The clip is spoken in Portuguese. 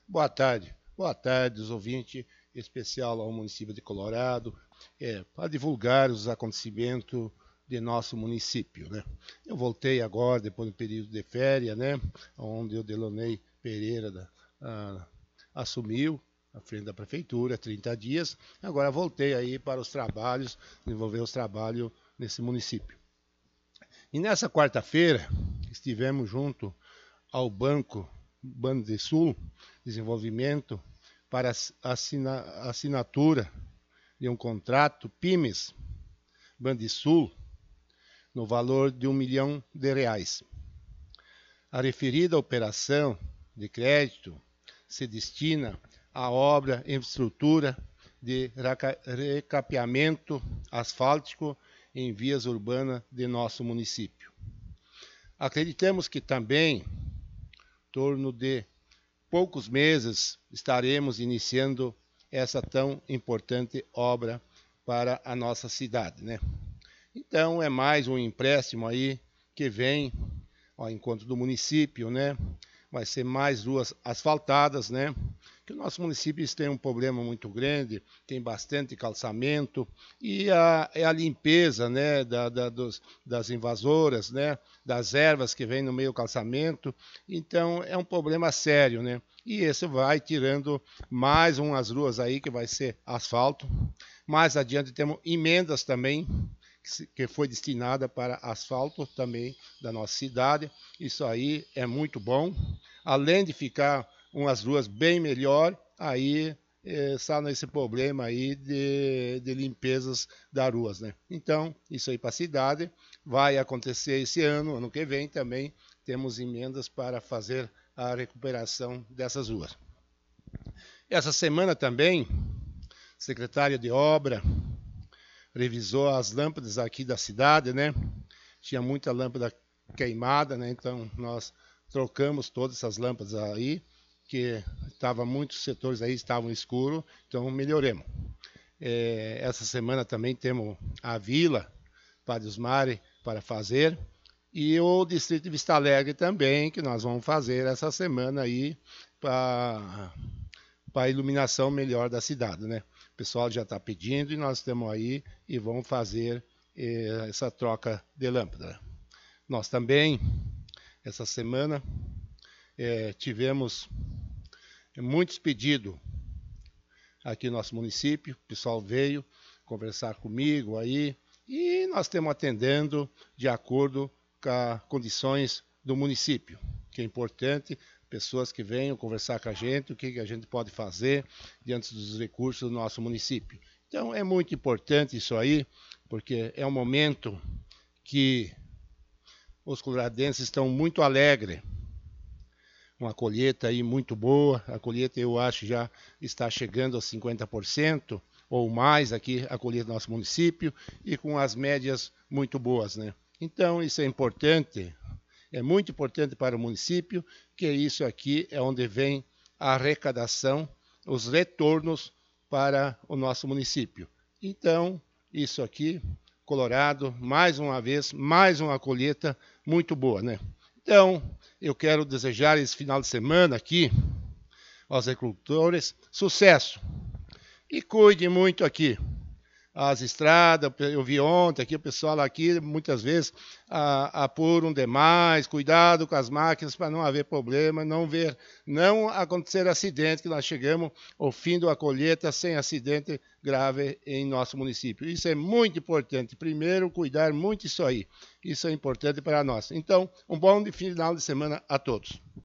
Boa tarde, os ouvintes, especial ao município de Colorado, para divulgar os acontecimentos de nosso município, né? Eu voltei agora, depois do período de férias, né? Onde o Delonei Pereira assumiu à frente da prefeitura, 30 dias. Agora voltei aí para os trabalhos, desenvolver os trabalhos nesse município. E nessa quarta-feira, estivemos junto ao Banco Banrisul Desenvolvimento para a assinatura de um contrato PIMES Banrisul no valor de R$ 1 milhão. A referida operação de crédito se destina à obra e infraestrutura de recapeamento asfáltico em vias urbanas de nosso município. Acreditamos que também, em torno de poucos meses, estaremos iniciando essa tão importante obra para a nossa cidade, né? Então, é mais um empréstimo aí que vem ao encontro do município, né? Vai ser mais ruas asfaltadas, né? Que o nosso município tem um problema muito grande, tem bastante calçamento e a limpeza, né? Das invasoras, né? Das ervas que vêm no meio do calçamento. Então, é um problema sério, né? E esse vai tirando mais umas ruas aí que vai ser asfalto. Mais adiante temos emendas também, que foi destinada para asfalto também da nossa cidade. Isso aí é muito bom. Além de ficar umas ruas bem melhor, aí está nesse problema aí de limpezas das ruas, né? Então, isso aí para a cidade vai acontecer esse ano que vem também temos emendas para fazer a recuperação dessas ruas. Essa semana também, secretário de obra revisou as lâmpadas aqui da cidade, né? Tinha muita lâmpada queimada, né? Então nós trocamos todas essas lâmpadas aí, que muitos setores aí estavam escuros, então melhoremos. Essa semana também temos a Vila Padre Osmare para fazer e o Distrito de Vista Alegre também, que nós vamos fazer essa semana aí para a iluminação melhor da cidade, né? O pessoal já está pedindo e nós estamos aí e vamos fazer essa troca de lâmpada. Nós também, essa semana, tivemos muitos pedidos aqui no nosso município. O pessoal veio conversar comigo aí e nós estamos atendendo de acordo com as condições do município, que é importante. Pessoas que venham conversar com a gente, o que a gente pode fazer diante dos recursos do nosso município. Então, é muito importante isso aí, porque é um momento que os coloradenses estão muito alegres. Uma colheita aí muito boa, a colheita eu acho já está chegando a 50% ou mais aqui, a colheita do nosso município, e com as médias muito boas, né? Então, isso é importante. É muito importante para o município, que isso aqui é onde vem a arrecadação, os retornos para o nosso município. Então, isso aqui, Colorado, mais uma vez, mais uma colheita muito boa, né? Então, eu quero desejar esse final de semana aqui aos agricultores sucesso e cuide muito aqui. As estradas, eu vi ontem aqui, o pessoal aqui muitas vezes apuram demais, cuidado com as máquinas para não haver problema, não acontecer acidente, que nós chegamos ao fim da colheita sem acidente grave em nosso município. Isso é muito importante. Primeiro, cuidar muito isso aí. Isso é importante para nós. Então, um bom final de semana a todos.